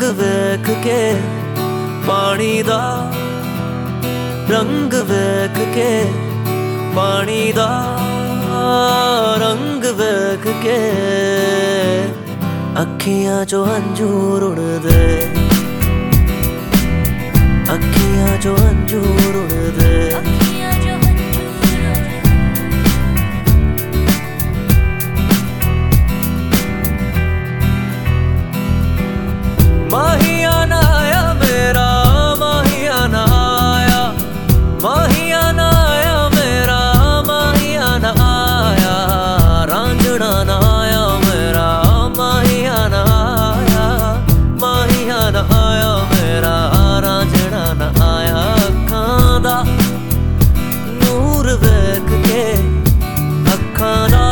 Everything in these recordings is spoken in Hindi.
वेख के पानी दा, रंग वेख के पानी दा, रंग वेख के अखियां चो अंजूर उड़दे, अखियां चो अंजूर उड़दे। माहिया ना आया मेरा, माहिया ना आया, माहिया ना आया मेरा, माहिया ना आया, रांझना ना आया मेरा, माहिया ना आया, माहिया ना आया मेरा, रांझना ना आया। अखां दा नूर वेख के, अखां दा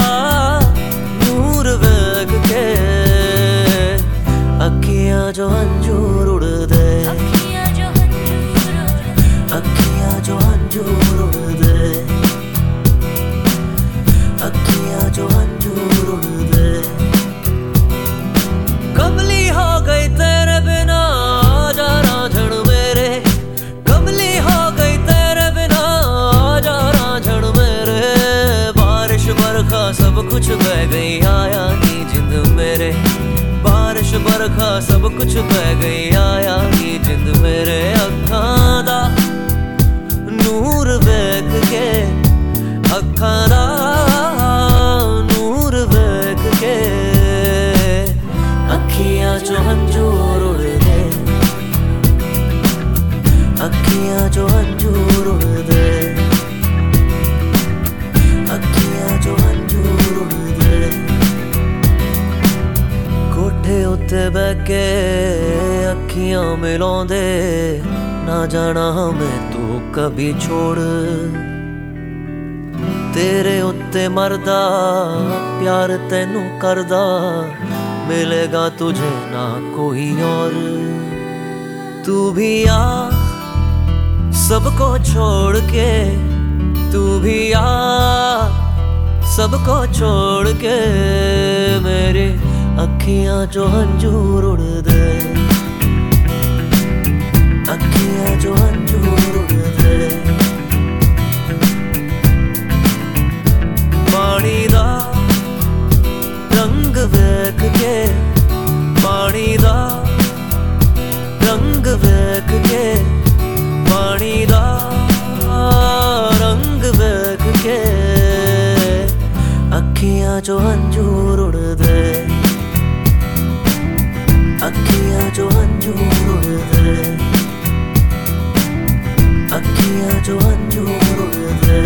नूर वेख के अखियां जो अंजूर उड़दे, अखियां जो अंजूर उड़दे, अखियां जो अंजूर उड़दे। कमली हो गई तेरे बिना आजा रांझण मेरे, कमली हो गई तेरे बिना आजा रांझण मेरे। बारिश बरखा सब कुछ बह गई, आया नी जिंद मेरे, बारिश बरखा सब कुछ बह गई, आया नी जिंद मेरे। अखां दा नूर वेख के, अखां दा नूर वेख के अखियां चो अंजूर उड़दे, अखियां चो अंजूर उड़दे, अखियां चो अंजूर उड़दे। कोठे उत्ते बह के अखियां मिलाउंदे, ना जाना मैं तू कभी छोड़। तेरे उत्ते मरदा प्यार तैनू करदा, मिलेगा तुझे ना कोई और। तू भी आ सबको छोड़ के, तू भी आ सबको छोड़ के, मेरे अखियां जो अंजूर उड़दे, अखियां जो अंजूर उड़दे। पानी दा रंग वेख के, पानी दा रंग वेख के, पानी दा रंग वेख के अखियां जो अंजूर उड़दे, अखियां जो अंजूर उड़दे, अखियां जो अंजूर उड़दे,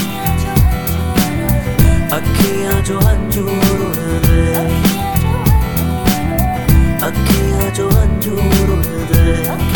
अखियां जो अंजूर उड़दे, अखियां जो अंजूर उड़दे।